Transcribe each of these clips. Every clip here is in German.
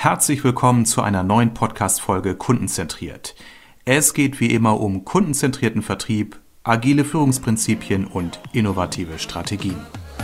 Herzlich willkommen zu einer neuen Podcast-Folge Kundenzentriert. Es geht wie immer um kundenzentrierten Vertrieb, agile Führungsprinzipien und innovative Strategien.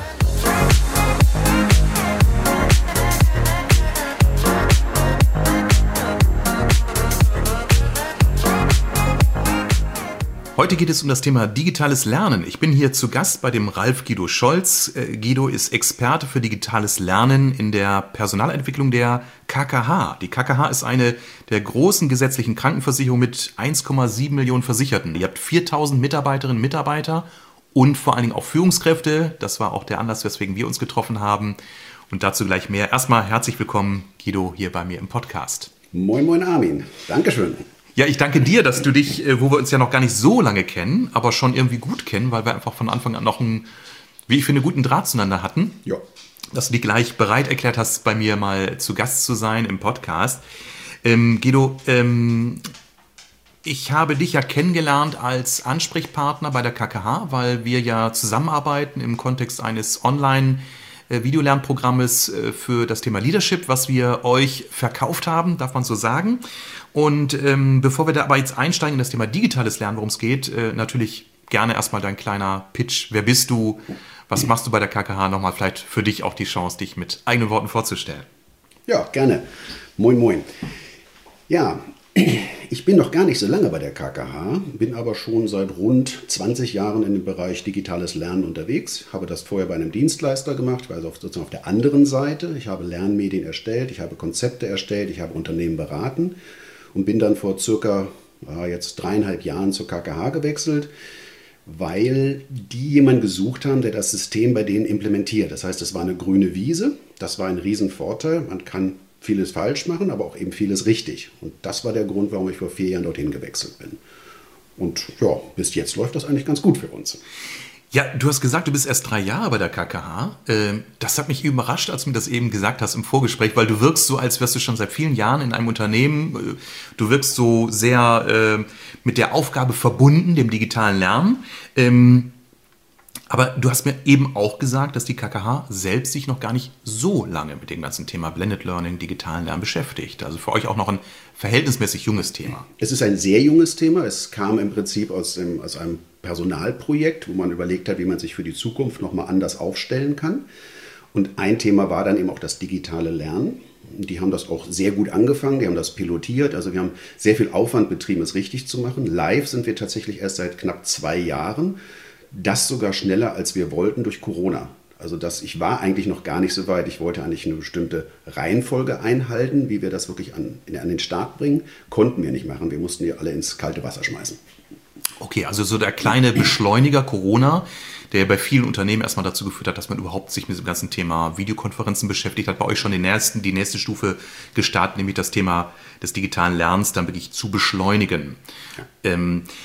Heute geht es um das Thema digitales Lernen. Ich bin hier zu Gast bei dem Ralf Guido Scholz. Guido ist Experte für digitales Lernen in der Personalentwicklung der KKH. Die KKH ist eine der großen gesetzlichen Krankenversicherungen mit 1,7 Millionen Versicherten. Ihr habt 4.000 Mitarbeiterinnen und Mitarbeiter und vor allen Dingen auch Führungskräfte. Das war auch der Anlass, weswegen wir uns getroffen haben. Und dazu gleich mehr. Erstmal herzlich willkommen, Guido, hier bei mir im Podcast. Moin, moin Armin. Dankeschön. Ja, ich danke dir, dass du dich, wo wir uns ja noch gar nicht so lange kennen, aber schon irgendwie gut kennen, weil wir einfach von Anfang an noch einen, wie ich finde, guten Draht zueinander hatten. Ja. Dass du dich gleich bereit erklärt hast, bei mir mal zu Gast zu sein im Podcast. Guido, ich habe dich ja kennengelernt als Ansprechpartner bei der KKH, weil wir ja zusammenarbeiten im Kontext eines Online-Videolernprogrammes für das Thema Leadership, was wir euch verkauft haben, darf man so sagen. Und bevor wir da aber jetzt einsteigen in das Thema digitales Lernen, worum es geht, natürlich gerne erstmal dein kleiner Pitch. Wer bist du? Was machst du bei der KKH? Nochmal vielleicht für dich auch die Chance, dich mit eigenen Worten vorzustellen. Ja, gerne. Moin, moin. Ja, ich bin noch gar nicht so lange bei der KKH, bin aber schon seit rund 20 Jahren in dem Bereich digitales Lernen unterwegs. Habe das vorher bei einem Dienstleister gemacht, also sozusagen auf der anderen Seite. Ich habe Lernmedien erstellt, ich habe Konzepte erstellt, ich habe Unternehmen beraten. Und bin dann vor circa jetzt 3,5 Jahren zur KKH gewechselt, weil die jemanden gesucht haben, der das System bei denen implementiert. Das heißt, es war eine grüne Wiese, das war ein Riesenvorteil. Man kann vieles falsch machen, aber auch eben vieles richtig. Und das war der Grund, warum ich vor 4 Jahren dorthin gewechselt bin. Und ja, bis jetzt läuft das eigentlich ganz gut für uns. Ja, du hast gesagt, du bist erst 3 Jahre bei der KKH. Das hat mich überrascht, als du mir das eben gesagt hast im Vorgespräch, weil du wirkst so, als wärst du schon seit vielen Jahren in einem Unternehmen. Du wirkst so sehr mit der Aufgabe verbunden, dem digitalen Lernen. Aber du hast mir eben auch gesagt, dass die KKH selbst sich noch gar nicht so lange mit dem ganzen Thema Blended Learning, digitalen Lernen beschäftigt. Also für euch auch noch ein verhältnismäßig junges Thema. Es ist ein sehr junges Thema. Es kam im Prinzip aus einem Personalprojekt, wo man überlegt hat, wie man sich für die Zukunft nochmal anders aufstellen kann. Und ein Thema war dann eben auch das digitale Lernen. Die haben das auch sehr gut angefangen, die haben das pilotiert. Also wir haben sehr viel Aufwand betrieben, es richtig zu machen. Live sind wir tatsächlich erst seit knapp 2 Jahren. Das sogar schneller, als wir wollten durch Corona. Also ich war eigentlich noch gar nicht so weit. Ich wollte eigentlich eine bestimmte Reihenfolge einhalten, wie wir das wirklich an den Start bringen. Konnten wir nicht machen. Wir mussten die alle ins kalte Wasser schmeißen. Okay, also so der kleine Beschleuniger Corona, der bei vielen Unternehmen erstmal dazu geführt hat, dass man überhaupt sich mit dem ganzen Thema Videokonferenzen beschäftigt hat, bei euch schon die nächste Stufe gestartet, nämlich das Thema des digitalen Lernens dann wirklich zu beschleunigen. Ja.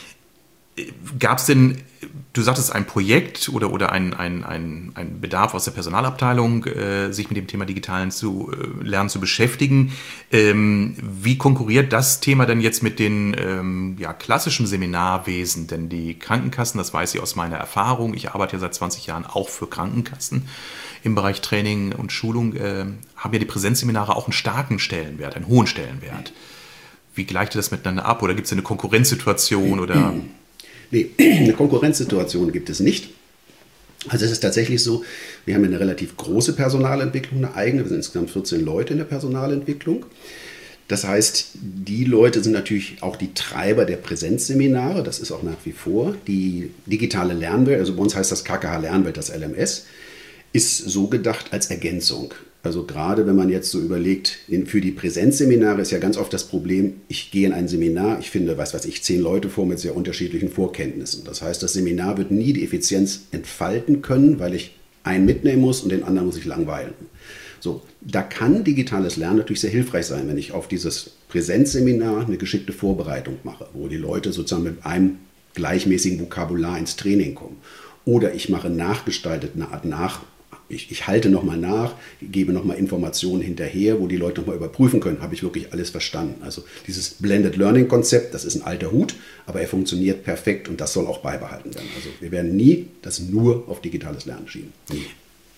Gab es denn, du sagtest ein Projekt oder ein Bedarf aus der Personalabteilung, sich mit dem Thema digitalen Lernen zu beschäftigen. Wie konkurriert das Thema denn jetzt mit den klassischen Seminarwesen? Denn die Krankenkassen, das weiß ich aus meiner Erfahrung, ich arbeite ja seit 20 Jahren auch für Krankenkassen im Bereich Training und Schulung, haben ja die Präsenzseminare auch einen starken Stellenwert, einen hohen Stellenwert. Wie gleicht ihr das miteinander ab? Oder gibt es eine Konkurrenzsituation oder... Nee, eine Konkurrenzsituation gibt es nicht. Also es ist tatsächlich so, wir haben eine relativ große Personalentwicklung, eine eigene. Wir sind insgesamt 14 Leute in der Personalentwicklung. Das heißt, die Leute sind natürlich auch die Treiber der Präsenzseminare. Das ist auch nach wie vor. Die digitale Lernwelt, also bei uns heißt das KKH Lernwelt, das LMS, ist so gedacht als Ergänzung. Also gerade wenn man jetzt so überlegt, für die Präsenzseminare ist ja ganz oft das Problem, ich gehe in ein Seminar, ich finde, 10 Leute vor mit sehr unterschiedlichen Vorkenntnissen. Das heißt, das Seminar wird nie die Effizienz entfalten können, weil ich einen mitnehmen muss und den anderen muss ich langweilen. So, da kann digitales Lernen natürlich sehr hilfreich sein, wenn ich auf dieses Präsenzseminar eine geschickte Vorbereitung mache, wo die Leute sozusagen mit einem gleichmäßigen Vokabular ins Training kommen. Oder ich mache nachgestaltet eine Art Ich halte nochmal nach, gebe nochmal Informationen hinterher, wo die Leute nochmal überprüfen können, habe ich wirklich alles verstanden. Also dieses Blended Learning Konzept, das ist ein alter Hut, aber er funktioniert perfekt und das soll auch beibehalten werden. Also wir werden nie das nur auf digitales Lernen schieben. Nie.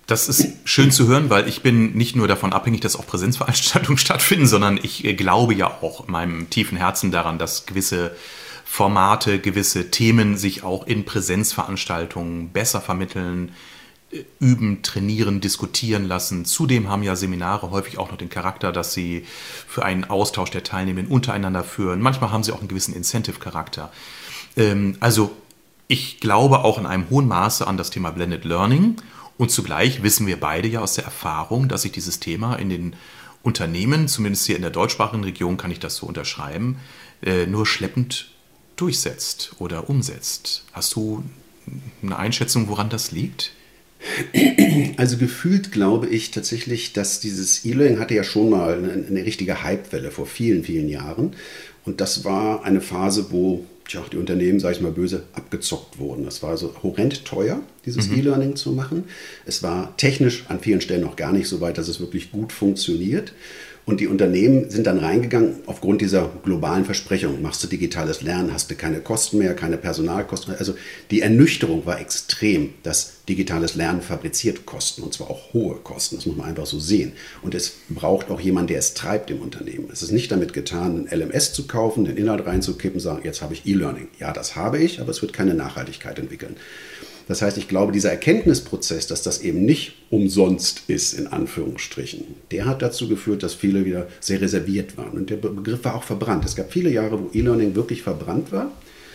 Das ist schön zu hören, weil ich bin nicht nur davon abhängig, dass auch Präsenzveranstaltungen stattfinden, sondern ich glaube ja auch in meinem tiefen Herzen daran, dass gewisse Formate, gewisse Themen sich auch in Präsenzveranstaltungen besser vermitteln, üben, trainieren, diskutieren lassen. Zudem haben ja Seminare häufig auch noch den Charakter, dass sie für einen Austausch der Teilnehmenden untereinander führen. Manchmal haben sie auch einen gewissen Incentive-Charakter. Also ich glaube auch in einem hohen Maße an das Thema Blended Learning. Und zugleich wissen wir beide ja aus der Erfahrung, dass sich dieses Thema in den Unternehmen, zumindest hier in der deutschsprachigen Region kann ich das so unterschreiben, nur schleppend durchsetzt oder umsetzt. Hast du eine Einschätzung, woran das liegt? Also gefühlt glaube ich tatsächlich, dass dieses E-Learning hatte ja schon mal eine richtige Hypewelle vor vielen, vielen Jahren. Und das war eine Phase, wo die Unternehmen, sage ich mal böse, abgezockt wurden. Das war also horrend teuer, dieses E-Learning zu machen. Es war technisch an vielen Stellen noch gar nicht so weit, dass es wirklich gut funktioniert. Und die Unternehmen sind dann reingegangen aufgrund dieser globalen Versprechung. Machst du digitales Lernen, hast du keine Kosten mehr, keine Personalkosten mehr. Also die Ernüchterung war extrem, dass digitales Lernen fabriziert Kosten, und zwar auch hohe Kosten. Das muss man einfach so sehen. Und es braucht auch jemanden, der es treibt im Unternehmen. Es ist nicht damit getan, ein LMS zu kaufen, den Inhalt reinzukippen, sagen, jetzt habe ich E-Learning. Ja, das habe ich, aber es wird keine Nachhaltigkeit entwickeln. Das heißt, ich glaube, dieser Erkenntnisprozess, dass das eben nicht umsonst ist, in Anführungsstrichen, der hat dazu geführt, dass viele wieder sehr reserviert waren. Und der Begriff war auch verbrannt. Es gab viele Jahre, wo E-Learning wirklich verbrannt war.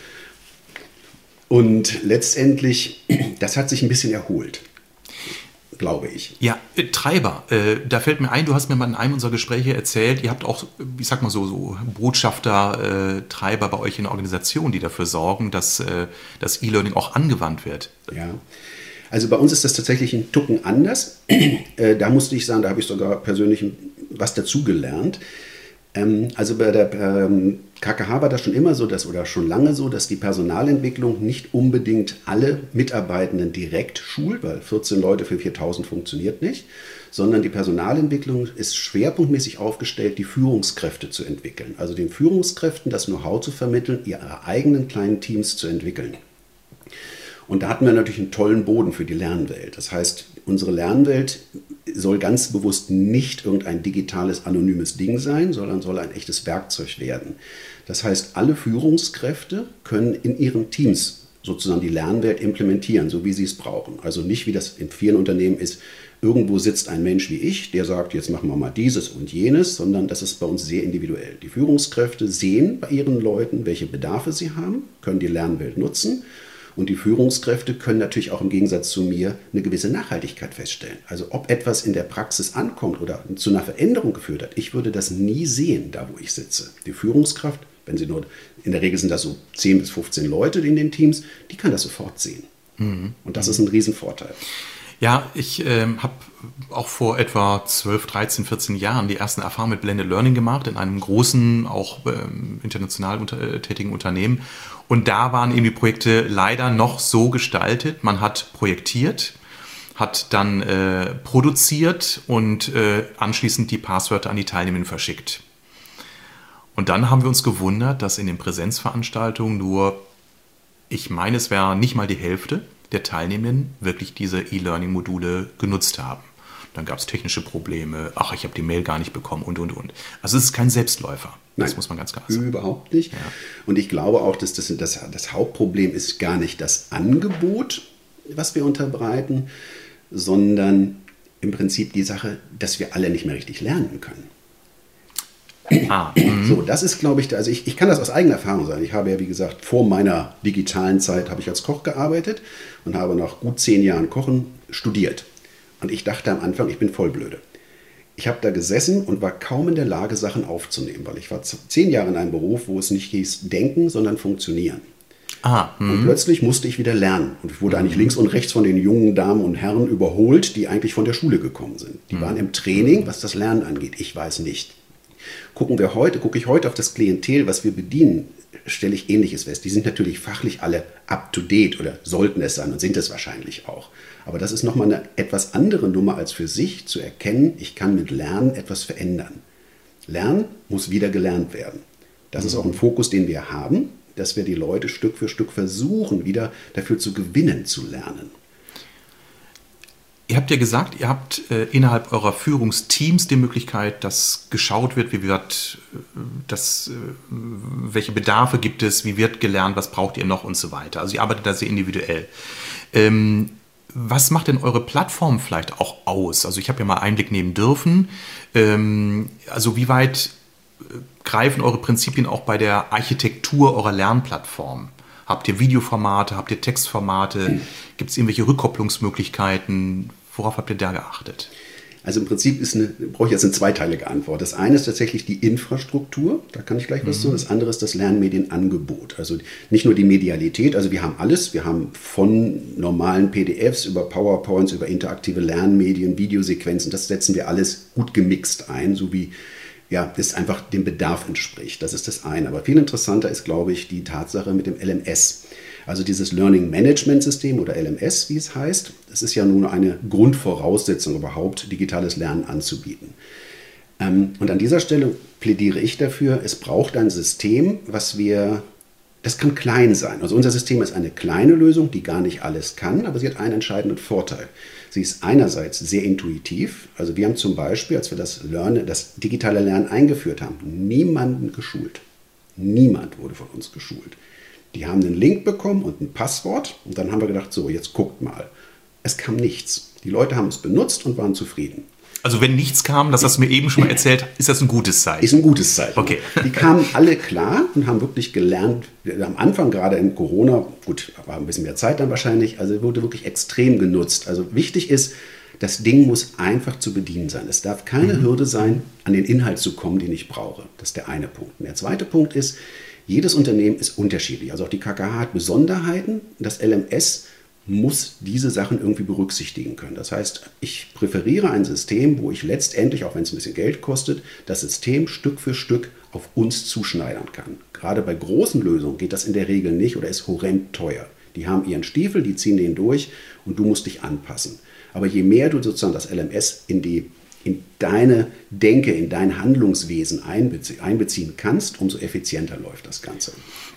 Und letztendlich, das hat sich ein bisschen erholt, glaube ich. Ja, Treiber. Da fällt mir ein, du hast mir mal in einem unserer Gespräche erzählt, ihr habt auch, ich sag mal so Botschafter, Treiber bei euch in der Organisation, die dafür sorgen, dass das E-Learning auch angewandt wird. Ja, also bei uns ist das tatsächlich ein Tucken anders. Da musste ich sagen, da habe ich sogar persönlich was dazugelernt. Also bei der KKH war das schon immer so, oder schon lange so, dass die Personalentwicklung nicht unbedingt alle Mitarbeitenden direkt schult, weil 14 Leute für 4.000 funktioniert nicht, sondern die Personalentwicklung ist schwerpunktmäßig aufgestellt, die Führungskräfte zu entwickeln. Also den Führungskräften das Know-how zu vermitteln, ihre eigenen kleinen Teams zu entwickeln. Und da hatten wir natürlich einen tollen Boden für die Lernwelt. Das heißt, unsere Lernwelt soll ganz bewusst nicht irgendein digitales, anonymes Ding sein, sondern soll ein echtes Werkzeug werden. Das heißt, alle Führungskräfte können in ihren Teams sozusagen die Lernwelt implementieren, so wie sie es brauchen. Also nicht, wie das in vielen Unternehmen ist, irgendwo sitzt ein Mensch wie ich, der sagt, jetzt machen wir mal dieses und jenes, sondern das ist bei uns sehr individuell. Die Führungskräfte sehen bei ihren Leuten, welche Bedarfe sie haben, können die Lernwelt nutzen. Und die Führungskräfte können natürlich auch im Gegensatz zu mir eine gewisse Nachhaltigkeit feststellen. Also ob etwas in der Praxis ankommt oder zu einer Veränderung geführt hat, ich würde das nie sehen, da wo ich sitze. Die Führungskraft, wenn sie nur, in der Regel sind das so 10 bis 15 Leute in den Teams, die kann das sofort sehen. Und das ist ein Riesenvorteil. Ja, ich habe auch vor etwa 12, 13, 14 Jahren die ersten Erfahrungen mit Blended Learning gemacht in einem großen, auch international tätigen Unternehmen. Und da waren eben die Projekte leider noch so gestaltet. Man hat projektiert, hat dann produziert und anschließend die Passwörter an die Teilnehmenden verschickt. Und dann haben wir uns gewundert, dass in den Präsenzveranstaltungen nur, ich meine, es wäre nicht mal die Hälfte der Teilnehmenden wirklich diese E-Learning-Module genutzt haben. Dann gab es technische Probleme, ach, ich habe die Mail gar nicht bekommen und. Also es ist kein Selbstläufer. Das muss man ganz klar sagen. Überhaupt nicht. Ja. Und ich glaube auch, dass das Hauptproblem ist gar nicht das Angebot, was wir unterbreiten, sondern im Prinzip die Sache, dass wir alle nicht mehr richtig lernen können. So, das ist, glaube ich, also ich kann das aus eigener Erfahrung sagen. Ich habe ja, wie gesagt, vor meiner digitalen Zeit habe ich als Koch gearbeitet und habe nach gut 10 Jahren Kochen studiert. Und ich dachte am Anfang, ich bin voll blöde. Ich habe da gesessen und war kaum in der Lage, Sachen aufzunehmen, weil ich war 10 Jahre in einem Beruf, wo es nicht hieß denken, sondern funktionieren. Und plötzlich musste ich wieder lernen. Und ich wurde eigentlich links und rechts von den jungen Damen und Herren überholt, die eigentlich von der Schule gekommen sind. Die waren im Training, was das Lernen angeht. Ich weiß nicht. Gucke ich heute auf das Klientel, was wir bedienen, stelle ich Ähnliches fest. Die sind natürlich fachlich alle up to date oder sollten es sein und sind es wahrscheinlich auch. Aber das ist nochmal eine etwas andere Nummer als für sich zu erkennen, ich kann mit Lernen etwas verändern. Lernen muss wieder gelernt werden. Das ist auch ein Fokus, den wir haben, dass wir die Leute Stück für Stück versuchen, wieder dafür zu gewinnen, zu lernen. Ihr habt ja gesagt, ihr habt innerhalb eurer Führungsteams die Möglichkeit, dass geschaut wird, welche Bedarfe gibt es, wie wird gelernt, was braucht ihr noch und so weiter. Also ihr arbeitet da sehr individuell. Was macht denn eure Plattform vielleicht auch aus? Also ich habe ja mal Einblick nehmen dürfen. Also wie weit greifen eure Prinzipien auch bei der Architektur eurer Lernplattform? Habt ihr Videoformate, habt ihr Textformate? Gibt es irgendwelche Rückkopplungsmöglichkeiten? Worauf habt ihr da geachtet? Also im Prinzip brauche ich jetzt eine zweiteilige Antwort. Das eine ist tatsächlich die Infrastruktur, da kann ich gleich was sagen. Das andere ist das Lernmedienangebot. Also nicht nur die Medialität, also wir haben alles. Wir haben von normalen PDFs über PowerPoints, über interaktive Lernmedien, Videosequenzen, das setzen wir alles gut gemixt ein, so wie das einfach dem Bedarf entspricht. Das ist das eine. Aber viel interessanter ist, glaube ich, die Tatsache mit dem LMS. Also dieses Learning Management System oder LMS, wie es heißt, das ist ja nun eine Grundvoraussetzung überhaupt, digitales Lernen anzubieten. Und an dieser Stelle plädiere ich dafür, es braucht ein System, das kann klein sein. Also unser System ist eine kleine Lösung, die gar nicht alles kann, aber sie hat einen entscheidenden Vorteil. Sie ist einerseits sehr intuitiv. Also wir haben zum Beispiel, als wir das digitale Lernen eingeführt haben, niemanden geschult. Niemand wurde von uns geschult. Die haben einen Link bekommen und ein Passwort und dann haben wir gedacht, so, jetzt guckt mal. Es kam nichts. Die Leute haben es benutzt und waren zufrieden. Also wenn nichts kam, das hast du mir eben schon mal erzählt, ist das ein gutes Zeichen? Ist ein gutes Zeichen. Okay. Die kamen alle klar und haben wirklich gelernt. Am Anfang, gerade in Corona, gut, war ein bisschen mehr Zeit dann wahrscheinlich, also wurde wirklich extrem genutzt. Also wichtig ist, das Ding muss einfach zu bedienen sein. Es darf keine Hürde sein, an den Inhalt zu kommen, den ich brauche. Das ist der eine Punkt. Und der zweite Punkt ist, jedes Unternehmen ist unterschiedlich. Also auch die KKH hat Besonderheiten. Das LMS muss diese Sachen irgendwie berücksichtigen können. Das heißt, ich präferiere ein System, wo ich letztendlich, auch wenn es ein bisschen Geld kostet, das System Stück für Stück auf uns zuschneidern kann. Gerade bei großen Lösungen geht das in der Regel nicht oder ist horrend teuer. Die haben ihren Stiefel, die ziehen den durch und du musst dich anpassen. Aber je mehr du sozusagen das LMS in deine Denke, in dein Handlungswesen einbeziehen kannst, umso effizienter läuft das Ganze.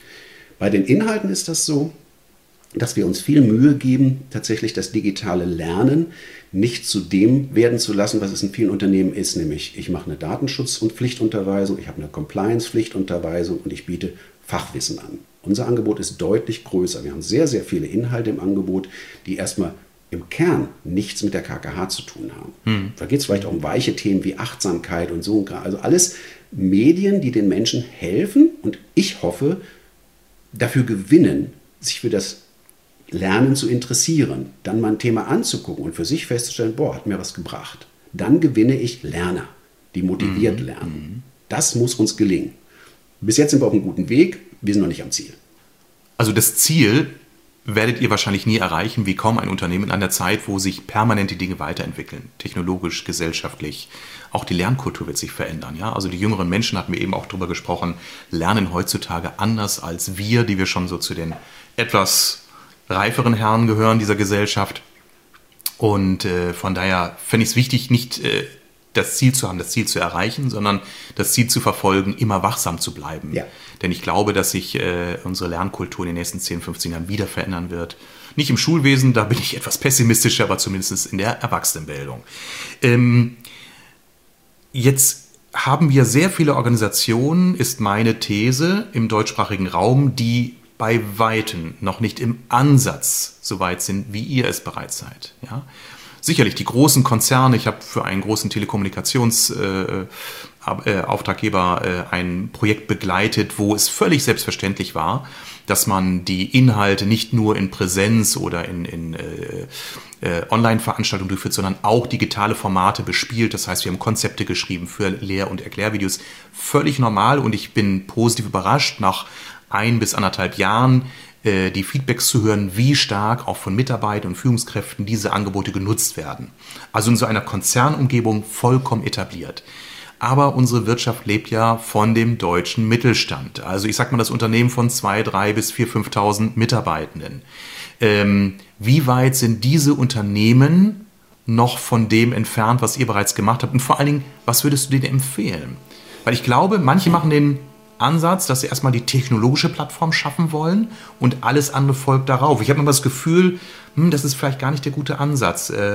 Bei den Inhalten ist das so, dass wir uns viel Mühe geben, tatsächlich das digitale Lernen nicht zu dem werden zu lassen, was es in vielen Unternehmen ist, nämlich ich mache eine Datenschutz- und Pflichtunterweisung, ich habe eine Compliance-Pflichtunterweisung und ich biete Fachwissen an. Unser Angebot ist deutlich größer. Wir haben sehr, sehr viele Inhalte im Angebot, die erstmal im Kern nichts mit der KKH zu tun haben. Da geht es vielleicht auch um weiche Themen wie Achtsamkeit und so. Also alles Medien, die den Menschen helfen und ich hoffe, dafür gewinnen, sich für das Lernen zu interessieren, dann mal ein Thema anzugucken und für sich festzustellen, hat mir was gebracht. Dann gewinne ich Lerner, die motiviert lernen. Das muss uns gelingen. Bis jetzt sind wir auf einem guten Weg, wir sind noch nicht am Ziel. Also das Ziel werdet ihr wahrscheinlich nie erreichen, wie kaum ein Unternehmen in einer Zeit, wo sich permanent die Dinge weiterentwickeln, technologisch, gesellschaftlich. Auch die Lernkultur wird sich verändern. Ja? Also die jüngeren Menschen, hatten wir eben auch drüber gesprochen, lernen heutzutage anders als wir, die wir schon so zu den etwas reiferen Herren gehören dieser Gesellschaft. Und von daher fände ich es wichtig, nicht das Ziel zu haben, das Ziel zu erreichen, sondern das Ziel zu verfolgen, immer wachsam zu bleiben. Ja. Denn ich glaube, dass sich unsere Lernkultur in den nächsten 10, 15 Jahren wieder verändern wird. Nicht im Schulwesen, da bin ich etwas pessimistischer, aber zumindest in der Erwachsenenbildung. Jetzt haben wir sehr viele Organisationen, ist meine These, im deutschsprachigen Raum, die bei Weitem noch nicht im Ansatz so weit sind, wie ihr es bereits seid. Ja? Sicherlich die großen Konzerne, ich habe für einen großen Telekommunikationsauftraggeber ein Projekt begleitet, wo es völlig selbstverständlich war, dass man die Inhalte nicht nur in Präsenz oder in Online-Veranstaltungen durchführt, sondern auch digitale Formate bespielt. Das heißt, wir haben Konzepte geschrieben für Lehr- und Erklärvideos. Völlig normal und ich bin positiv überrascht, nach 1 bis 1,5 Jahren die Feedbacks zu hören, wie stark auch von Mitarbeitern und Führungskräften diese Angebote genutzt werden. Also in so einer Konzernumgebung vollkommen etabliert. Aber unsere Wirtschaft lebt ja von dem deutschen Mittelstand. Also ich sag mal das Unternehmen von 2.000, 3.000 bis 4.000, 5.000 Mitarbeitenden. Wie weit sind diese Unternehmen noch von dem entfernt, was ihr bereits gemacht habt? Und vor allen Dingen, was würdest du denen empfehlen? Weil ich glaube, manche machen den Ansatz, dass sie erstmal die technologische Plattform schaffen wollen und alles andere folgt darauf. Ich habe immer das Gefühl, das ist vielleicht gar nicht der gute Ansatz.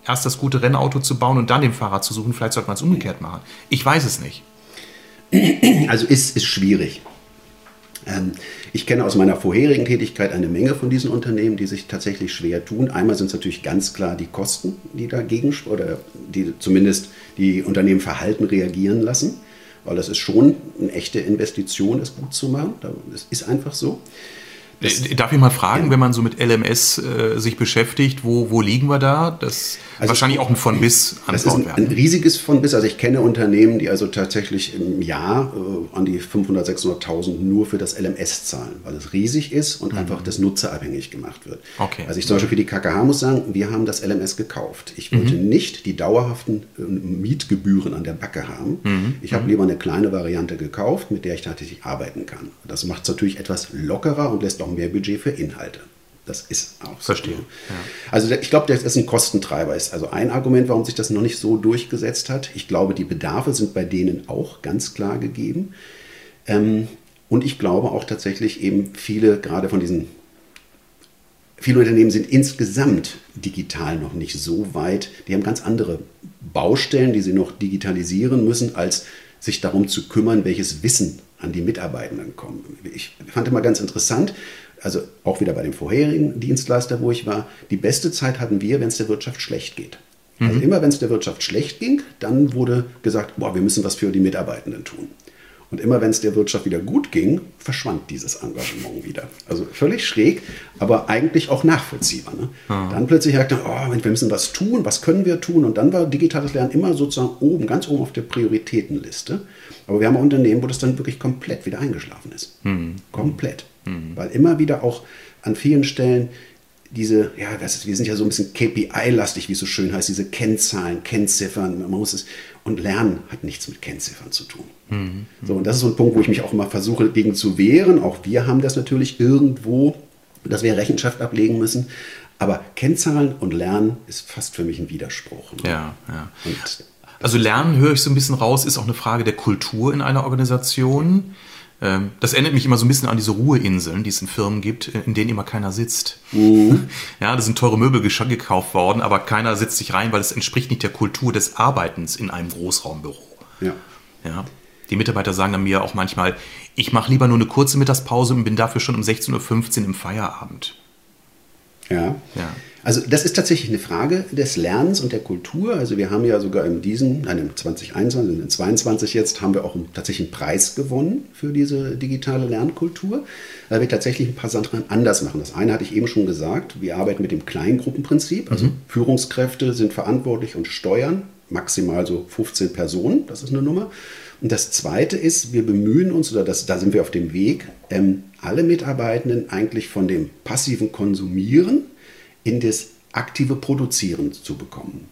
erst das gute Rennauto zu bauen und dann den Fahrer zu suchen. Vielleicht sollte man es umgekehrt machen. Ich weiß es nicht. Also ist schwierig. Ich kenne aus meiner vorherigen Tätigkeit eine Menge von diesen Unternehmen, die sich tatsächlich schwer tun. Einmal sind es natürlich ganz klar die Kosten, die dagegen oder die zumindest die Unternehmen Verhalten reagieren lassen, weil das ist schon eine echte Investition, das gut zu machen. Das ist einfach so. Darf ich mal fragen, wenn man so mit LMS sich beschäftigt, wo liegen wir da? Das ist wahrscheinlich auch ein von bis Antwort werden. Das ist ein riesiges von bis. Also ich kenne Unternehmen, die also tatsächlich im Jahr an die 500.000, 600.000 nur für das LMS zahlen, weil es riesig ist und einfach das nutzerabhängig gemacht wird. Okay. Also ich zum Beispiel für die KKH muss sagen, wir haben das LMS gekauft. Ich wollte nicht die dauerhaften Mietgebühren an der Backe haben. Ich habe lieber eine kleine Variante gekauft, mit der ich tatsächlich arbeiten kann. Das macht es natürlich etwas lockerer und lässt auch mehr Budget für Inhalte. Das ist auch so. Verstehe. Ja. Also ich glaube, das ist ein Kostentreiber. Ist also ein Argument, warum sich das noch nicht so durchgesetzt hat. Ich glaube, die Bedarfe sind bei denen auch ganz klar gegeben. Und ich glaube auch tatsächlich eben viele Unternehmen sind insgesamt digital noch nicht so weit. Die haben ganz andere Baustellen, die sie noch digitalisieren müssen, als sich darum zu kümmern, welches Wissen an die Mitarbeitenden kommt. Ich fand immer ganz interessant, also auch wieder bei dem vorherigen Dienstleister, wo ich war, die beste Zeit hatten wir, wenn es der Wirtschaft schlecht geht. Also immer, wenn es der Wirtschaft schlecht ging, dann wurde gesagt, wir müssen was für die Mitarbeitenden tun. Und immer, wenn es der Wirtschaft wieder gut ging, verschwand dieses Engagement wieder. Also völlig schräg, aber eigentlich auch nachvollziehbar. Ne? Dann plötzlich sagte man, wir müssen was tun, was können wir tun? Und dann war digitales Lernen immer sozusagen ganz oben auf der Prioritätenliste. Aber wir haben auch Unternehmen, wo das dann wirklich komplett wieder eingeschlafen ist. Komplett. Weil immer wieder auch an vielen Stellen wir sind ja so ein bisschen KPI-lastig, wie es so schön heißt, diese Kennzahlen, Kennziffern, und Lernen hat nichts mit Kennziffern zu tun. So, und das ist so ein Punkt, wo ich mich auch immer versuche, gegen zu wehren. Auch wir haben das natürlich irgendwo, dass wir Rechenschaft ablegen müssen. Aber Kennzahlen und Lernen ist fast für mich ein Widerspruch. Ne? Ja. Also Lernen, höre ich so ein bisschen raus, ist auch eine Frage der Kultur in einer Organisation. Das erinnert mich immer so ein bisschen an diese Ruheinseln, die es in Firmen gibt, in denen immer keiner sitzt. Ja, da sind teure Möbel gekauft worden, aber keiner setzt sich rein, weil es entspricht nicht der Kultur des Arbeitens in einem Großraumbüro. Ja. Die Mitarbeiter sagen dann mir auch manchmal, ich mache lieber nur eine kurze Mittagspause und bin dafür schon um 16:15 Uhr im Feierabend. Ja. Also das ist tatsächlich eine Frage des Lernens und der Kultur. Also wir haben ja sogar im 2021, in 2022 jetzt, haben wir auch tatsächlich einen Preis gewonnen für diese digitale Lernkultur, weil wir tatsächlich ein paar Sachen anders machen. Das eine hatte ich eben schon gesagt, wir arbeiten mit dem Kleingruppenprinzip. Also Führungskräfte sind verantwortlich und steuern maximal so 15 Personen, das ist eine Nummer. Und das Zweite ist, wir bemühen uns, da sind wir auf dem Weg, alle Mitarbeitenden eigentlich von dem passiven Konsumieren in das aktive Produzieren zu bekommen.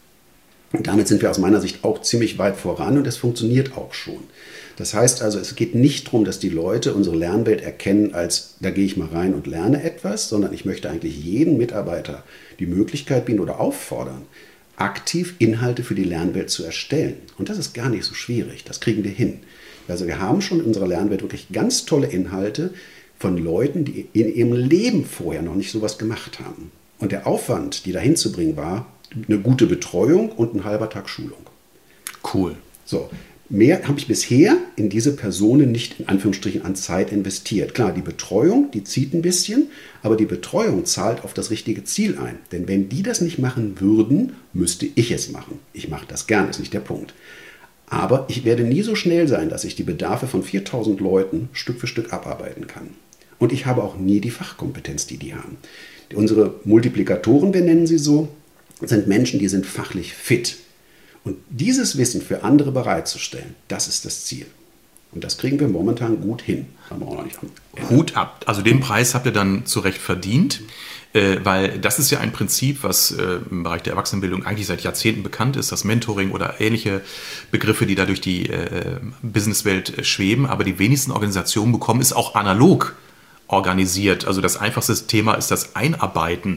Und damit sind wir aus meiner Sicht auch ziemlich weit voran und es funktioniert auch schon. Das heißt also, es geht nicht darum, dass die Leute unsere Lernwelt erkennen als, da gehe ich mal rein und lerne etwas, sondern ich möchte eigentlich jedem Mitarbeiter die Möglichkeit bieten oder auffordern, aktiv Inhalte für die Lernwelt zu erstellen. Und das ist gar nicht so schwierig, das kriegen wir hin. Also wir haben schon in unserer Lernwelt wirklich ganz tolle Inhalte von Leuten, die in ihrem Leben vorher noch nicht sowas gemacht haben. Und der Aufwand, die dahin zu bringen, war eine gute Betreuung und ein halber Tag Schulung. Cool. So, mehr habe ich bisher in diese Personen nicht in Anführungsstrichen an Zeit investiert. Klar, die Betreuung, die zieht ein bisschen, aber die Betreuung zahlt auf das richtige Ziel ein. Denn wenn die das nicht machen würden, müsste ich es machen. Ich mache das gern, ist nicht der Punkt. Aber ich werde nie so schnell sein, dass ich die Bedarfe von 4.000 Leuten Stück für Stück abarbeiten kann. Und ich habe auch nie die Fachkompetenz, die haben. Unsere Multiplikatoren, wir nennen sie so, sind Menschen, die sind fachlich fit. Und dieses Wissen für andere bereitzustellen, das ist das Ziel. Und das kriegen wir momentan gut hin. Haben wir auch noch nicht an. Hut ab. Also den Preis habt ihr dann zu Recht verdient, weil das ist ja ein Prinzip, was im Bereich der Erwachsenenbildung eigentlich seit Jahrzehnten bekannt ist, das Mentoring oder ähnliche Begriffe, die da durch die Businesswelt schweben. Aber die wenigsten Organisationen bekommen es auch analog organisiert. Also das einfachste Thema ist das Einarbeiten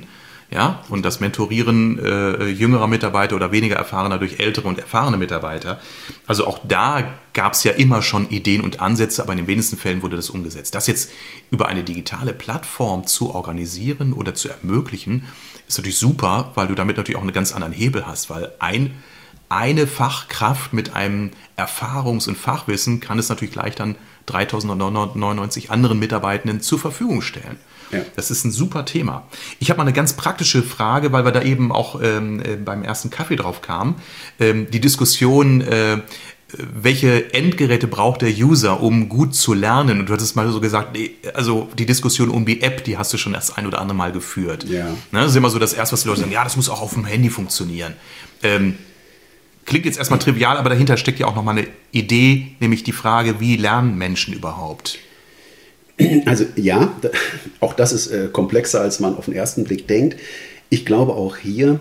Ja, und das Mentorieren jüngerer Mitarbeiter oder weniger erfahrener durch ältere und erfahrene Mitarbeiter. Also auch da gab es ja immer schon Ideen und Ansätze, aber in den wenigsten Fällen wurde das umgesetzt. Das jetzt über eine digitale Plattform zu organisieren oder zu ermöglichen, ist natürlich super, weil du damit natürlich auch einen ganz anderen Hebel hast, weil eine Fachkraft mit einem Erfahrungs- und Fachwissen kann es natürlich leicht an 3.999 anderen Mitarbeitenden zur Verfügung stellen. Ja. Das ist ein super Thema. Ich habe mal eine ganz praktische Frage, weil wir da eben auch beim ersten Kaffee drauf kamen. Die Diskussion, welche Endgeräte braucht der User, um gut zu lernen? Und du hattest mal so gesagt, also die Diskussion um die App, die hast du schon das ein oder andere Mal geführt. Ja. Das ist immer so das Erste, was die Leute sagen, ja, das muss auch auf dem Handy funktionieren. Klingt jetzt erstmal trivial, aber dahinter steckt ja auch nochmal eine Idee, nämlich die Frage, wie lernen Menschen überhaupt? Also ja, auch das ist komplexer, als man auf den ersten Blick denkt. Ich glaube auch hier,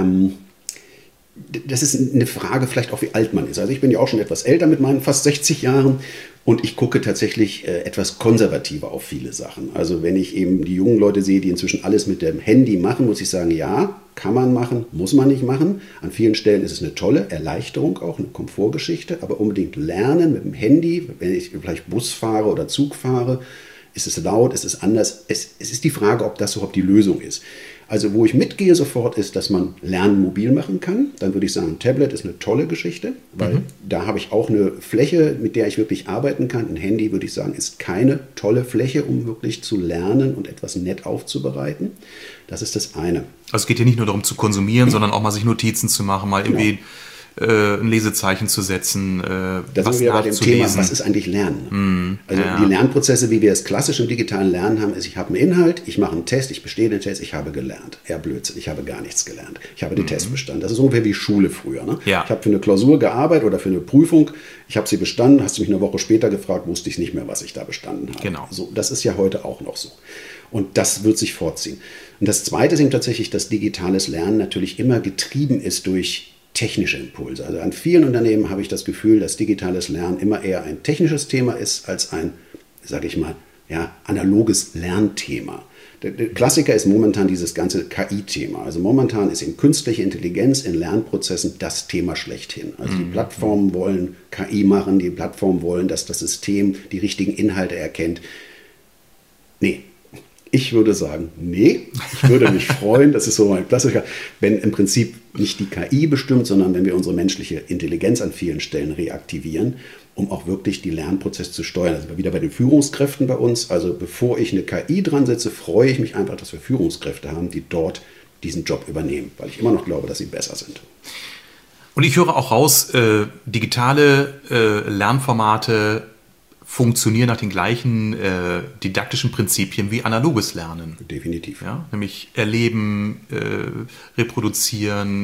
das ist eine Frage vielleicht auch, wie alt man ist. Also ich bin ja auch schon etwas älter mit meinen fast 60 Jahren und ich gucke tatsächlich etwas konservativer auf viele Sachen. Also wenn ich eben die jungen Leute sehe, die inzwischen alles mit dem Handy machen, muss ich sagen, ja, kann man machen, muss man nicht machen. An vielen Stellen ist es eine tolle Erleichterung, auch eine Komfortgeschichte, aber unbedingt lernen mit dem Handy, wenn ich vielleicht Bus fahre oder Zug fahre, ist es laut, ist es anders. Es ist die Frage, ob das überhaupt die Lösung ist. Also wo ich mitgehe sofort ist, dass man Lernen mobil machen kann. Dann würde ich sagen, ein Tablet ist eine tolle Geschichte, weil da habe ich auch eine Fläche, mit der ich wirklich arbeiten kann. Ein Handy, würde ich sagen, ist keine tolle Fläche, um wirklich zu lernen und etwas nett aufzubereiten. Das ist das eine. Also es geht hier nicht nur darum zu konsumieren, sondern auch mal sich Notizen zu machen, mal irgendwie ein Lesezeichen zu setzen, da sind wir bei dem Thema, was ist eigentlich Lernen? Also die Lernprozesse, wie wir es klassisch im digitalen Lernen haben, ist, ich habe einen Inhalt, ich mache einen Test, ich bestehe den Test, ich habe gelernt. Ja, Blödsinn, ich habe gar nichts gelernt. Ich habe den Test bestanden. Das ist ungefähr wie Schule früher. Ne? Ja. Ich habe für eine Klausur gearbeitet oder für eine Prüfung, ich habe sie bestanden, hast du mich eine Woche später gefragt, wusste ich nicht mehr, was ich da bestanden habe. Genau. So, das ist ja heute auch noch so. Und das wird sich fortziehen. Und das Zweite ist eben tatsächlich, dass digitales Lernen natürlich immer getrieben ist durch technische Impulse. Also an vielen Unternehmen habe ich das Gefühl, dass digitales Lernen immer eher ein technisches Thema ist als ein, sage ich mal, analoges Lernthema. Der Klassiker ist momentan dieses ganze KI-Thema. Also momentan ist eben künstliche Intelligenz in Lernprozessen das Thema schlechthin. Also die Plattformen wollen KI machen, die Plattformen wollen, dass das System die richtigen Inhalte erkennt. Nee. Ich würde sagen, nee, ich würde mich freuen, das ist so ein Klassiker, wenn im Prinzip nicht die KI bestimmt, sondern wenn wir unsere menschliche Intelligenz an vielen Stellen reaktivieren, um auch wirklich die Lernprozesse zu steuern. Also wieder bei den Führungskräften bei uns, also bevor ich eine KI dran setze, freue ich mich einfach, dass wir Führungskräfte haben, die dort diesen Job übernehmen, weil ich immer noch glaube, dass sie besser sind. Und ich höre auch raus, digitale Lernformate funktionieren nach den gleichen didaktischen Prinzipien wie analoges Lernen. Definitiv. Ja, nämlich erleben, reproduzieren,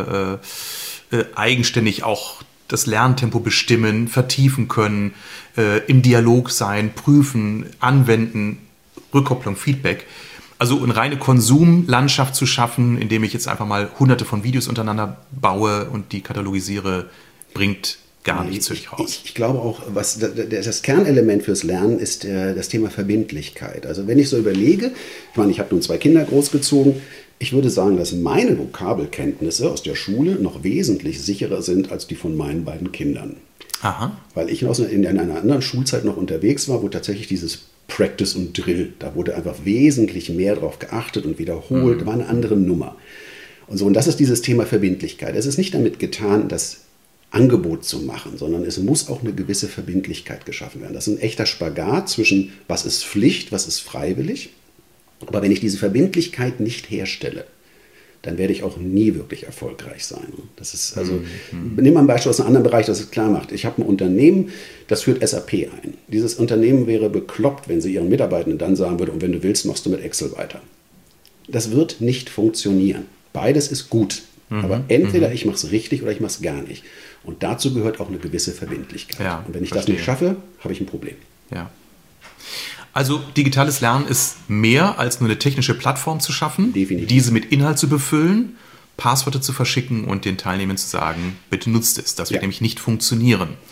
eigenständig auch das Lerntempo bestimmen, vertiefen können, im Dialog sein, prüfen, anwenden, Rückkopplung, Feedback. Also eine reine Konsumlandschaft zu schaffen, indem ich jetzt einfach mal hunderte von Videos untereinander baue und die katalogisiere, bringt gar nichts raus. Ich glaube auch, was das Kernelement fürs Lernen ist das Thema Verbindlichkeit. Also wenn ich so überlege, ich habe nun 2 Kinder großgezogen, ich würde sagen, dass meine Vokabelkenntnisse aus der Schule noch wesentlich sicherer sind als die von meinen beiden Kindern. Aha. Weil ich in einer anderen Schulzeit noch unterwegs war, wo tatsächlich dieses Practice und Drill, da wurde einfach wesentlich mehr drauf geachtet und wiederholt, war eine andere Nummer. Und das ist dieses Thema Verbindlichkeit. Es ist nicht damit getan, das Angebot zu machen, sondern es muss auch eine gewisse Verbindlichkeit geschaffen werden. Das ist ein echter Spagat zwischen, was ist Pflicht, was ist freiwillig. Aber wenn ich diese Verbindlichkeit nicht herstelle, dann werde ich auch nie wirklich erfolgreich sein. Das ist also, nimm mal ein Beispiel aus einem anderen Bereich, das es klar macht. Ich habe ein Unternehmen, das führt SAP ein. Dieses Unternehmen wäre bekloppt, wenn sie ihren Mitarbeitenden dann sagen würde, und wenn du willst, machst du mit Excel weiter. Das wird nicht funktionieren. Beides ist gut. Aber entweder ich mache es richtig oder ich mache es gar nicht. Und dazu gehört auch eine gewisse Verbindlichkeit. Ja, und wenn ich das nicht schaffe, habe ich ein Problem. Ja. Also digitales Lernen ist mehr als nur eine technische Plattform zu schaffen, Definitiv. Diese mit Inhalt zu befüllen, Passwörter zu verschicken und den Teilnehmern zu sagen, bitte nutzt es. Das wird nämlich nicht funktionieren.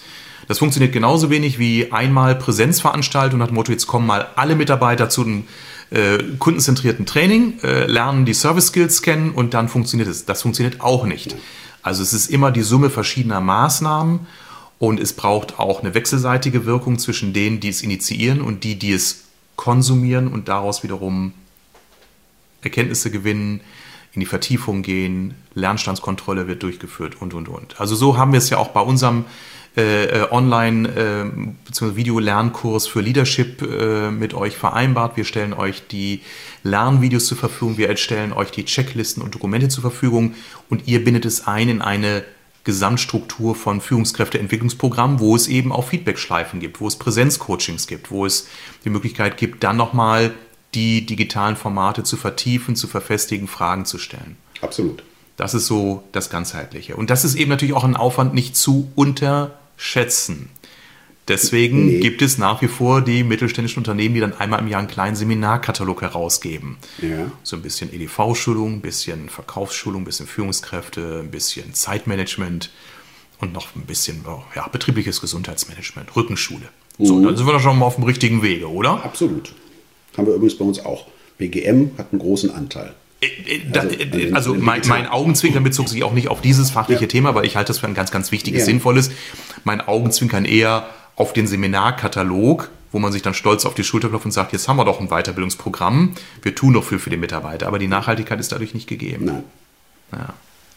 Das funktioniert genauso wenig wie einmal Präsenzveranstaltung nach dem Motto, jetzt kommen mal alle Mitarbeiter zu einem kundenzentrierten Training, lernen die Service Skills kennen und dann funktioniert es. Das funktioniert auch nicht. Also es ist immer die Summe verschiedener Maßnahmen und es braucht auch eine wechselseitige Wirkung zwischen denen, die es initiieren und die es konsumieren und daraus wiederum Erkenntnisse gewinnen, in die Vertiefung gehen, Lernstandskontrolle wird durchgeführt und. Also so haben wir es ja auch bei unserem Online- bzw. Video-Lernkurs für Leadership mit euch vereinbart. Wir stellen euch die Lernvideos zur Verfügung, wir stellen euch die Checklisten und Dokumente zur Verfügung und ihr bindet es ein in eine Gesamtstruktur von Führungskräfteentwicklungsprogrammen, wo es eben auch Feedback-Schleifen gibt, wo es Präsenzcoachings gibt, wo es die Möglichkeit gibt, dann nochmal die digitalen Formate zu vertiefen, zu verfestigen, Fragen zu stellen. Absolut. Das ist so das Ganzheitliche. Und das ist eben natürlich auch ein Aufwand nicht zu unterschätzen. Deswegen gibt es nach wie vor die mittelständischen Unternehmen, die dann einmal im Jahr einen kleinen Seminarkatalog herausgeben. Ja. So ein bisschen EDV-Schulung, ein bisschen Verkaufsschulung, ein bisschen Führungskräfte, ein bisschen Zeitmanagement und noch ein bisschen betriebliches Gesundheitsmanagement, Rückenschule. So, dann sind wir doch schon mal auf dem richtigen Wege, oder? Absolut. Haben wir übrigens bei uns auch. BGM hat einen großen Anteil. Also mein Augenzwinkern bezog sich auch nicht auf dieses fachliche Thema, weil ich halte das für ein ganz, ganz wichtiges, sinnvolles. Mein Augenzwinkern eher auf den Seminarkatalog, wo man sich dann stolz auf die Schulter klopft und sagt, jetzt haben wir doch ein Weiterbildungsprogramm, wir tun doch viel für den Mitarbeiter, aber die Nachhaltigkeit ist dadurch nicht gegeben. Nein. Ja.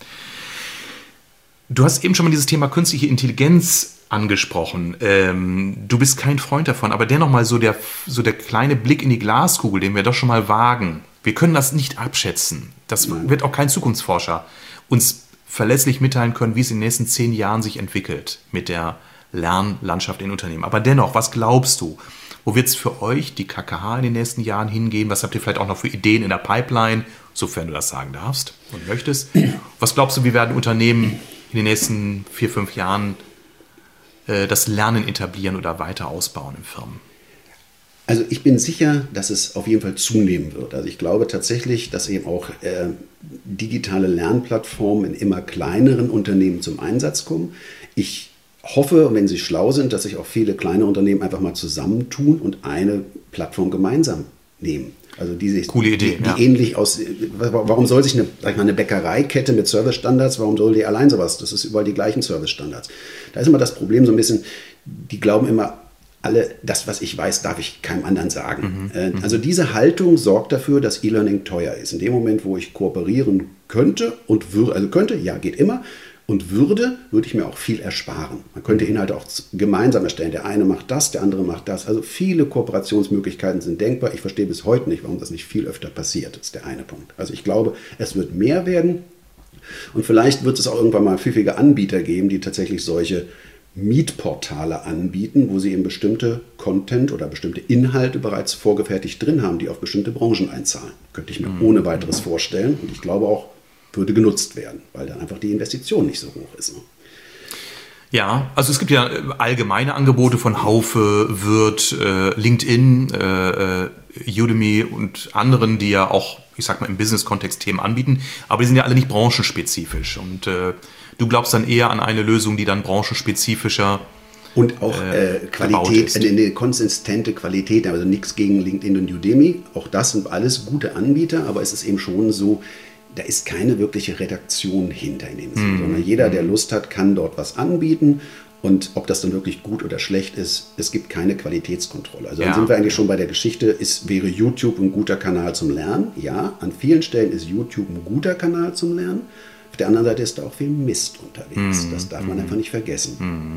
Du hast eben schon mal dieses Thema künstliche Intelligenz angesprochen. Du bist kein Freund davon, aber dennoch mal so der kleine Blick in die Glaskugel, den wir doch schon mal wagen. Wir können das nicht abschätzen. Das wird auch kein Zukunftsforscher uns verlässlich mitteilen können, wie es in den nächsten 10 Jahren sich entwickelt mit der Lernlandschaft in Unternehmen. Aber dennoch, was glaubst du? Wo wird es für euch, die KKH, in den nächsten Jahren hingehen? Was habt ihr vielleicht auch noch für Ideen in der Pipeline, sofern du das sagen darfst und möchtest? Was glaubst du, wie werden Unternehmen in den nächsten 4, 5 Jahren das Lernen etablieren oder weiter ausbauen in Firmen? Also ich bin sicher, dass es auf jeden Fall zunehmen wird. Also ich glaube tatsächlich, dass eben auch digitale Lernplattformen in immer kleineren Unternehmen zum Einsatz kommen. Ich hoffe, wenn sie schlau sind, dass sich auch viele kleine Unternehmen einfach mal zusammentun und eine Plattform gemeinsam nehmen. Also coole Idee, die ähnlich aus. Warum soll sich eine Bäckereikette mit Servicestandards, warum soll die allein sowas? Das ist überall die gleichen Servicestandards. Da ist immer das Problem so ein bisschen, die glauben immer, alle, das, was ich weiß, darf ich keinem anderen sagen. Also diese Haltung sorgt dafür, dass E-Learning teuer ist. In dem Moment, wo ich kooperieren könnte und würde, also könnte, ja, geht immer, und würde ich mir auch viel ersparen. Man könnte Inhalte auch gemeinsam erstellen. Der eine macht das, der andere macht das. Also viele Kooperationsmöglichkeiten sind denkbar. Ich verstehe bis heute nicht, warum das nicht viel öfter passiert. Das ist der eine Punkt. Also ich glaube, es wird mehr werden. Und vielleicht wird es auch irgendwann mal pfiffige Anbieter geben, die tatsächlich solche Mietportale anbieten, wo sie eben bestimmte Content oder bestimmte Inhalte bereits vorgefertigt drin haben, die auf bestimmte Branchen einzahlen. Könnte ich mir ohne weiteres vorstellen. Und ich glaube auch, würde genutzt werden, weil dann einfach die Investition nicht so hoch ist. Ne? Ja, also es gibt ja allgemeine Angebote von Haufe, Würth, LinkedIn, Udemy und anderen, die ja auch, ich sag mal, im Business-Kontext Themen anbieten, aber die sind ja alle nicht branchenspezifisch. Und du glaubst dann eher an eine Lösung, die dann branchenspezifischer und auch Qualität, eine konsistente Qualität, also nichts gegen LinkedIn und Udemy. Auch das sind alles gute Anbieter, aber es ist eben schon so, da ist keine wirkliche Redaktion hinter in dem Sinne, sondern jeder, der Lust hat, kann dort was anbieten. Und ob das dann wirklich gut oder schlecht ist, es gibt keine Qualitätskontrolle. Also dann sind wir eigentlich schon bei der Geschichte, wäre YouTube ein guter Kanal zum Lernen? Ja, an vielen Stellen ist YouTube ein guter Kanal zum Lernen. Auf der anderen Seite ist da auch viel Mist unterwegs. Das darf man einfach nicht vergessen.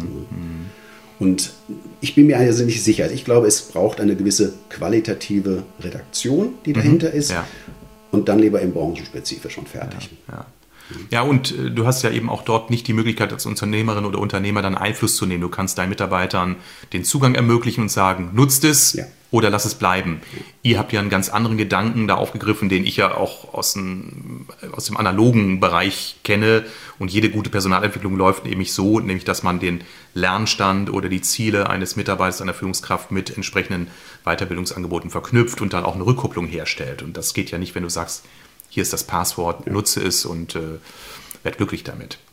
Und ich bin mir also nicht sicher. Also ich glaube, es braucht eine gewisse qualitative Redaktion, die dahinter ist. Ja. Und dann lieber im branchenspezifisch und fertig. Ja, und du hast ja eben auch dort nicht die Möglichkeit, als Unternehmerin oder Unternehmer dann Einfluss zu nehmen. Du kannst deinen Mitarbeitern den Zugang ermöglichen und sagen, nutzt es oder lass es bleiben. Ihr habt ja einen ganz anderen Gedanken da aufgegriffen, den ich ja auch aus dem analogen Bereich kenne. Und jede gute Personalentwicklung läuft nämlich so, nämlich dass man den Lernstand oder die Ziele eines Mitarbeiters, einer Führungskraft mit entsprechenden Weiterbildungsangeboten verknüpft und dann auch eine Rückkopplung herstellt. Und das geht ja nicht, wenn du sagst, hier ist das Passwort, nutze es und werd glücklich damit.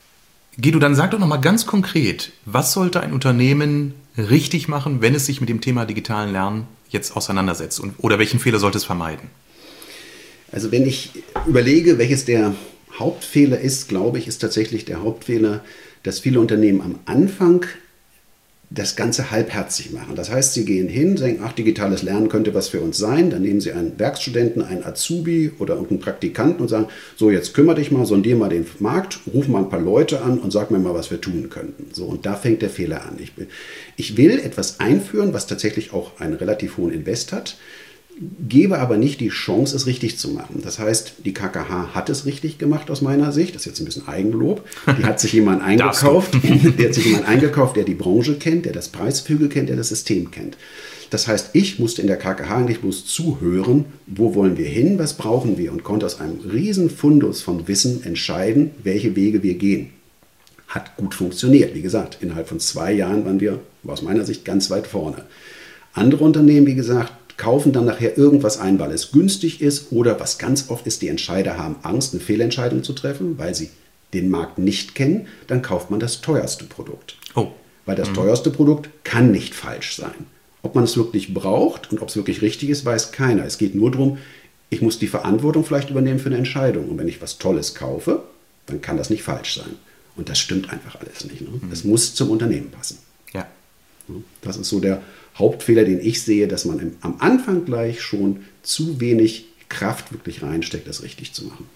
Guido, dann sag doch nochmal ganz konkret, was sollte ein Unternehmen richtig machen, wenn es sich mit dem Thema digitalen Lernen jetzt auseinandersetzt? Oder welchen Fehler sollte es vermeiden? Also wenn ich überlege, welches der Hauptfehler ist, glaube ich, ist tatsächlich der Hauptfehler, dass viele Unternehmen am Anfang das Ganze halbherzig machen. Das heißt, sie gehen hin, denken, ach, digitales Lernen könnte was für uns sein. Dann nehmen sie einen Werkstudenten, einen Azubi oder irgendeinen Praktikanten und sagen, so, jetzt kümmere dich mal, sondier mal den Markt, ruf mal ein paar Leute an und sag mir mal, was wir tun könnten. So, und da fängt der Fehler an. Ich will etwas einführen, was tatsächlich auch einen relativ hohen Invest hat, gebe aber nicht die Chance, es richtig zu machen. Das heißt, die KKH hat es richtig gemacht aus meiner Sicht. Das ist jetzt ein bisschen Eigenlob. Die hat sich jemand eingekauft, der die Branche kennt, der das Preisgefüge kennt, der das System kennt. Das heißt, ich musste in der KKH eigentlich bloß zuhören, wo wollen wir hin, was brauchen wir, und konnte aus einem riesen Fundus von Wissen entscheiden, welche Wege wir gehen. Hat gut funktioniert. Wie gesagt, innerhalb von 2 Jahren waren wir aus meiner Sicht ganz weit vorne. Andere Unternehmen, wie gesagt, kaufen dann nachher irgendwas ein, weil es günstig ist, oder was ganz oft ist, die Entscheider haben Angst, eine Fehlentscheidung zu treffen, weil sie den Markt nicht kennen, dann kauft man das teuerste Produkt. Weil das teuerste Produkt kann nicht falsch sein. Ob man es wirklich braucht und ob es wirklich richtig ist, weiß keiner. Es geht nur darum, ich muss die Verantwortung vielleicht übernehmen für eine Entscheidung. Und wenn ich was Tolles kaufe, dann kann das nicht falsch sein. Und das stimmt einfach alles nicht. Ne? Es muss zum Unternehmen passen. Ja. Das ist so der Hauptfehler, den ich sehe, dass man am Anfang gleich schon zu wenig Kraft wirklich reinsteckt, das richtig zu machen.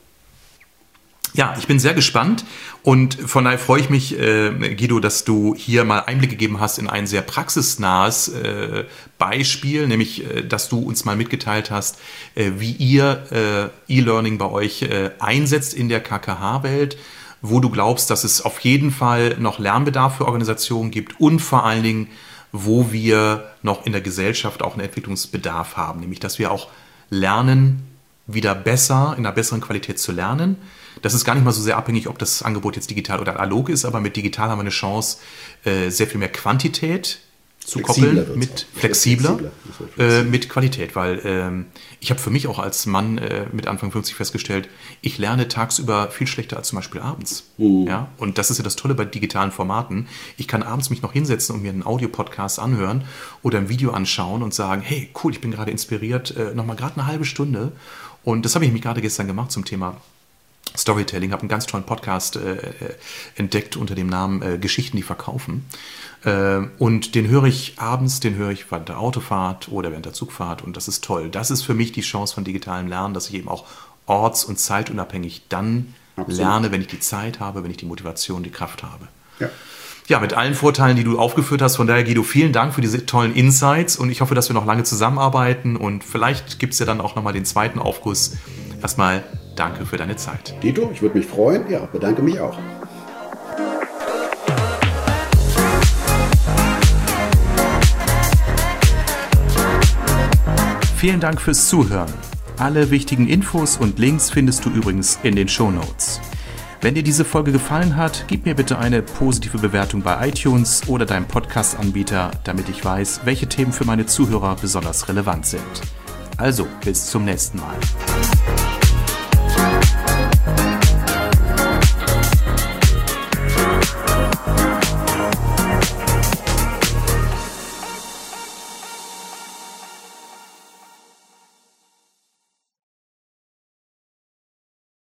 Ja, ich bin sehr gespannt und von daher freue ich mich, Guido, dass du hier mal Einblick gegeben hast in ein sehr praxisnahes Beispiel, nämlich, dass du uns mal mitgeteilt hast, wie ihr E-Learning bei euch einsetzt in der KKH-Welt, wo du glaubst, dass es auf jeden Fall noch Lernbedarf für Organisationen gibt und vor allen Dingen, wo wir noch in der Gesellschaft auch einen Entwicklungsbedarf haben, nämlich dass wir auch lernen, wieder besser, in einer besseren Qualität zu lernen. Das ist gar nicht mal so sehr abhängig, ob das Angebot jetzt digital oder analog ist, aber mit digital haben wir eine Chance, sehr viel mehr Quantität zu koppeln mit flexibler mit Qualität, weil ich habe für mich auch als Mann mit Anfang 50 festgestellt, ich lerne tagsüber viel schlechter als zum Beispiel abends. Ja? Und das ist ja das Tolle bei digitalen Formaten. Ich kann abends mich noch hinsetzen und mir einen Audio-Podcast anhören oder ein Video anschauen und sagen, hey, cool, ich bin gerade inspiriert, nochmal gerade eine halbe Stunde. Und das habe ich mich gerade gestern gemacht zum Thema Storytelling, habe einen ganz tollen Podcast entdeckt unter dem Namen Geschichten, die verkaufen. Und den höre ich abends, den höre ich während der Autofahrt oder während der Zugfahrt und das ist toll. Das ist für mich die Chance von digitalem Lernen, dass ich eben auch orts- und zeitunabhängig dann lerne, wenn ich die Zeit habe, wenn ich die Motivation, die Kraft habe. Ja, mit allen Vorteilen, die du aufgeführt hast. Von daher, Guido, vielen Dank für diese tollen Insights und ich hoffe, dass wir noch lange zusammenarbeiten und vielleicht gibt es ja dann auch nochmal den zweiten Aufguss. Erstmal danke für deine Zeit. Dito, ich würde mich freuen. Ja, bedanke mich auch. Vielen Dank fürs Zuhören. Alle wichtigen Infos und Links findest du übrigens in den Shownotes. Wenn dir diese Folge gefallen hat, gib mir bitte eine positive Bewertung bei iTunes oder deinem Podcast-Anbieter, damit ich weiß, welche Themen für meine Zuhörer besonders relevant sind. Also, bis zum nächsten Mal.